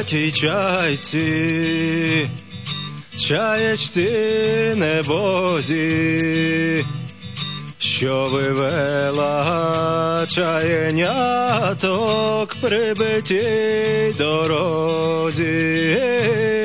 золотій чайці, чаєчці небозі, що вивела чаєняток при битій дорозі.